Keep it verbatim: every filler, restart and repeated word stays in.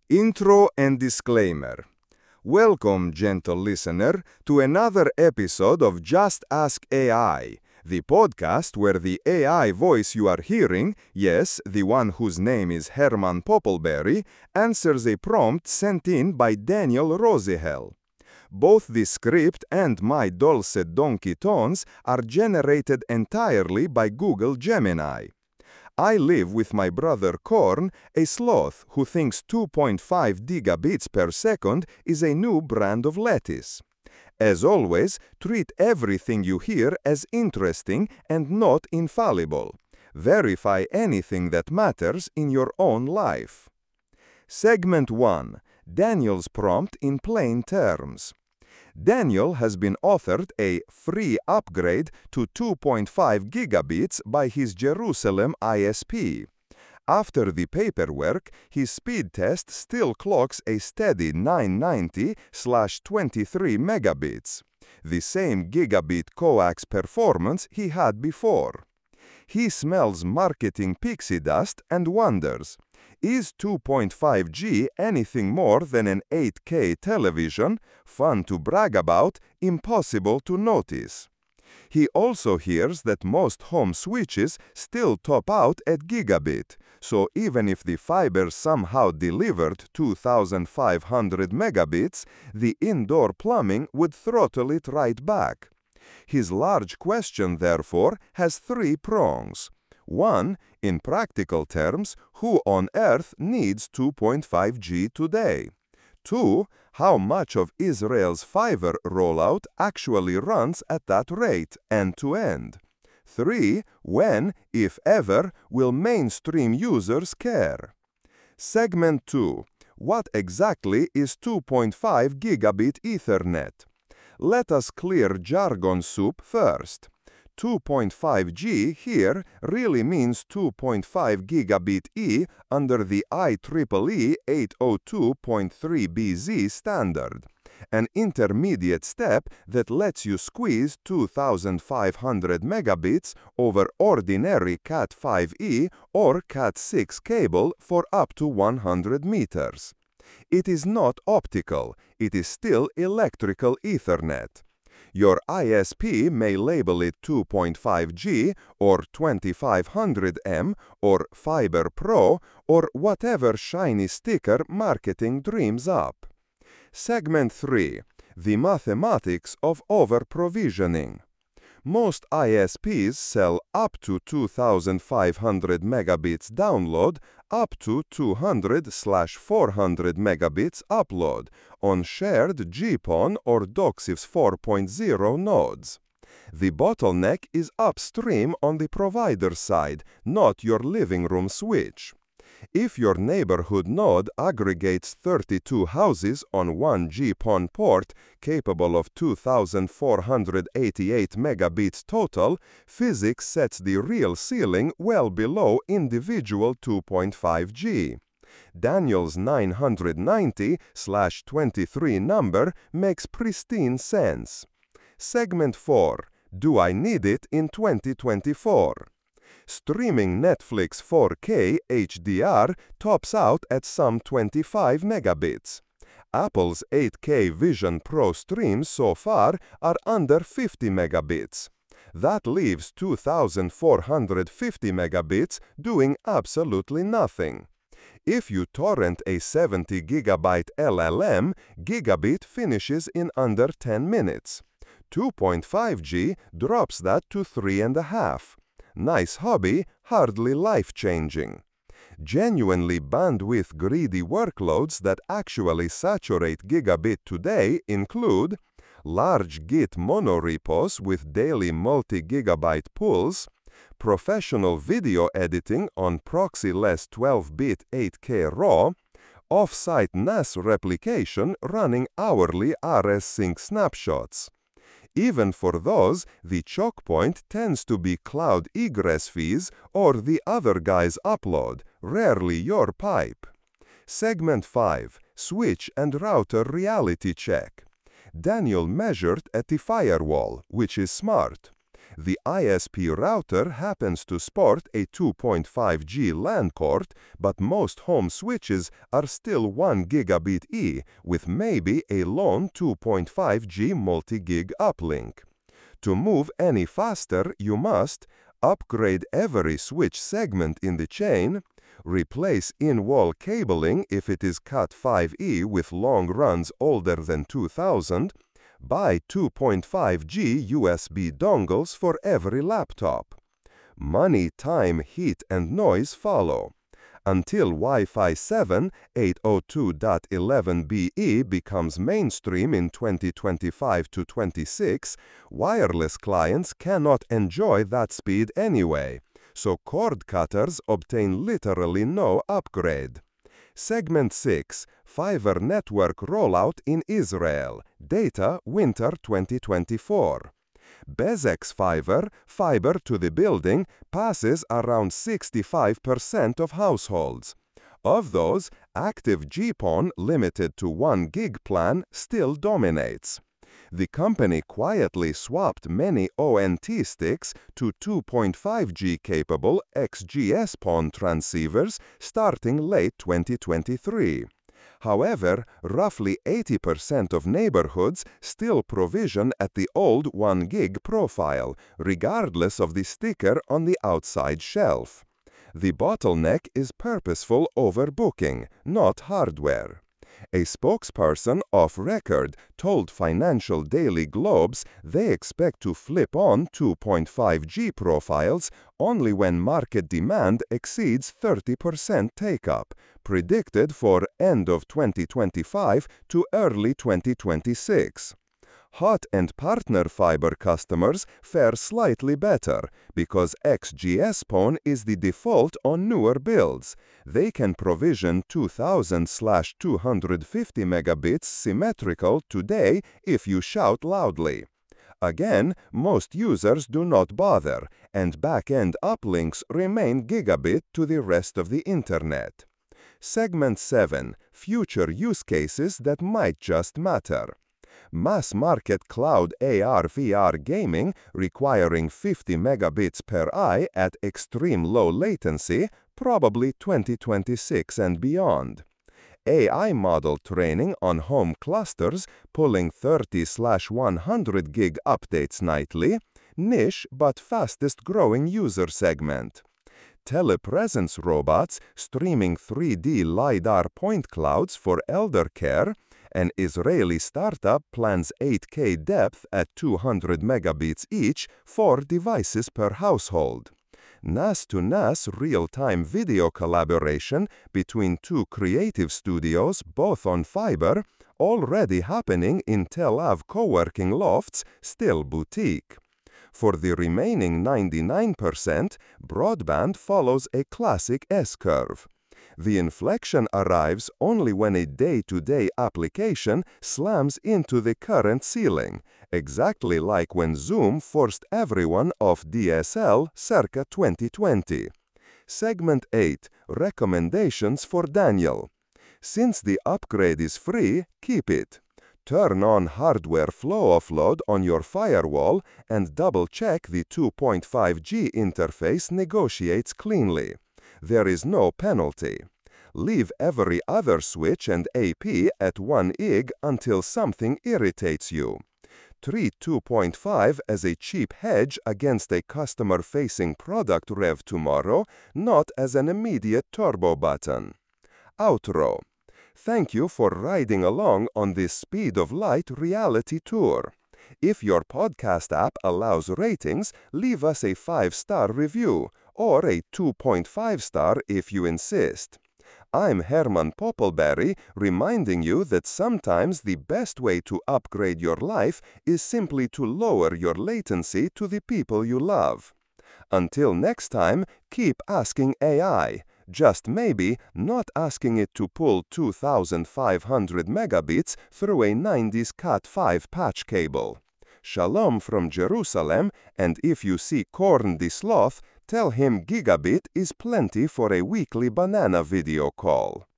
Intro and disclaimer. Welcome, gentle listener, to another episode of Just Ask A I, the podcast where the A I voice you are hearing, yes, the one whose name is Herman Poppleberry, answers a prompt sent in by Daniel Rosihel. Both the script and my dulcet donkey tones are generated entirely by Google Gemini. I live with my brother Korn, a sloth who thinks two point five gigabits per second is a new brand of lettuce. As always, treat everything you hear as interesting and not infallible. Verify anything that matters in your own life. Segment one. Daniel's prompt in plain terms. Daniel has been offered a free upgrade to two point five gigabits by his Jerusalem I S P. After the paperwork, his speed test still clocks a steady nine ninety slash twenty-three megabits, the same gigabit coax performance he had before. He smells marketing pixie dust and wonders, is two point five G anything more than an eight K television, fun to brag about, impossible to notice? He also hears that most home switches still top out at gigabit, so even if the fiber somehow delivered two thousand five hundred megabits, the indoor plumbing would throttle it right back. His large question, therefore, has three prongs. One, in practical terms, who on earth needs two point five G today? Two, how much of Israel's fiber rollout actually runs at that rate, end to end? Three, when, if ever, will mainstream users care? Segment two. What exactly is two point five gigabit Ethernet? Let us clear jargon soup first. two point five G here really means two point five gigabit E under the I triple E eight oh two dot three B Z standard, an intermediate step that lets you squeeze two thousand five hundred megabits over ordinary Cat five E or Cat six cable for up to one hundred meters. It is not optical, it is still electrical Ethernet. Your I S P may label it two point five G or twenty-five hundred M or Fiber Pro or whatever shiny sticker marketing dreams up. Segment three. The mathematics of over-provisioning. Most I S Ps sell up to two thousand five hundred megabits download, up to two hundred slash four hundred megabits upload on shared GPON or DOCSIS four point oh nodes. The bottleneck is upstream on the provider side, not your living room switch. If your neighborhood node aggregates thirty-two houses on one GPON port capable of two thousand four hundred eighty-eight megabits total, physics sets the real ceiling well below individual two point five G. Daniel's nine hundred ninety slash twenty-three number makes pristine sense. Segment four. Do I need it in twenty twenty-four? Streaming Netflix four K H D R tops out at some twenty-five megabits. Apple's eight K Vision Pro streams so far are under fifty megabits. That leaves two thousand four hundred fifty megabits doing absolutely nothing. If you torrent a seventy gigabyte L L M, gigabit finishes in under ten minutes. two point five G drops that to three and a half. Nice hobby, hardly life-changing. Genuinely bandwidth-greedy workloads that actually saturate gigabit today include large Git monorepos with daily multi-gigabyte pulls, professional video editing on proxy-less twelve bit eight K RAW, off-site N A S replication running hourly R S Sync snapshots. Even for those, the choke point tends to be cloud egress fees or the other guy's upload, rarely your pipe. Segment five. Switch and router reality check. Daniel measured at the firewall, which is smart. The I S P router happens to sport a two point five G LAN port, but most home switches are still one gigabit E with maybe a lone two point five G multi-gig uplink. To move any faster, you must upgrade every switch segment in the chain, replace in-wall cabling if it is Cat five E with long runs older than two thousand, buy two point five G U S B dongles for every laptop. Money, time, heat, and noise follow. Until Wi-Fi seven eight oh two dot eleven B E becomes mainstream in twenty twenty-five to twenty-six, wireless clients cannot enjoy that speed anyway, so cord cutters obtain literally no upgrade. Segment six, Fiber Network Rollout in Israel, data Winter twenty twenty-four. Bezek's fiber, fiber to the building, passes around sixty-five percent of households. Of those, active G P O N limited to one gig plan still dominates. The company quietly swapped many O N T sticks to two point five G capable X G S P O N transceivers starting late twenty twenty-three. However, roughly eighty percent of neighborhoods still provision at the old one gig profile, regardless of the sticker on the outside shelf. The bottleneck is purposeful overbooking, not hardware. A spokesperson off record told Financial Daily Globes they expect to flip on two point five G profiles only when market demand exceeds thirty percent take-up, predicted for end of twenty twenty-five to early twenty twenty-six. Hot and partner fiber customers fare slightly better because X G S P O N is the default on newer builds. They can provision two thousand to two hundred fifty megabits symmetrical today if you shout loudly. Again, most users do not bother, and back-end uplinks remain gigabit to the rest of the internet. Segment seven, Future Use Cases that might just matter. Mass-market cloud A R V R gaming requiring fifty megabits per eye at extreme low latency, probably twenty twenty-six and beyond. A I model training on home clusters pulling thirty to one hundred gig updates nightly, niche but fastest growing user segment. Telepresence robots streaming three D LiDAR point clouds for elder care. An Israeli startup plans eight K depth at two hundred megabits each, four devices per household. N A S to N A S real-time video collaboration between two creative studios, both on fiber, already happening in Tel Aviv co-working lofts, still boutique. For the remaining ninety-nine percent, broadband follows a classic S-curve. The inflection arrives only when a day-to-day application slams into the current ceiling, exactly like when Zoom forced everyone off D S L circa twenty twenty. Segment eight, Recommendations for Daniel. Since the upgrade is free, keep it. Turn on hardware flow offload on your firewall and double-check the two point five G interface negotiates cleanly. There is no penalty. Leave every other switch and A P at one I G until something irritates you. Treat two point five as a cheap hedge against a customer-facing product rev tomorrow, not as an immediate turbo button. Outro. Thank you for riding along on this Speed of Light reality tour. If your podcast app allows ratings, leave us a five-star review, or a two point five star if you insist. I'm Herman Poppelberry, reminding you that sometimes the best way to upgrade your life is simply to lower your latency to the people you love. Until next time, keep asking A I, just maybe not asking it to pull two thousand five hundred megabits through a nineties Cat five patch cable. Shalom from Jerusalem, and if you see Korn the Sloth, tell him gigabit is plenty for a weekly banana video call.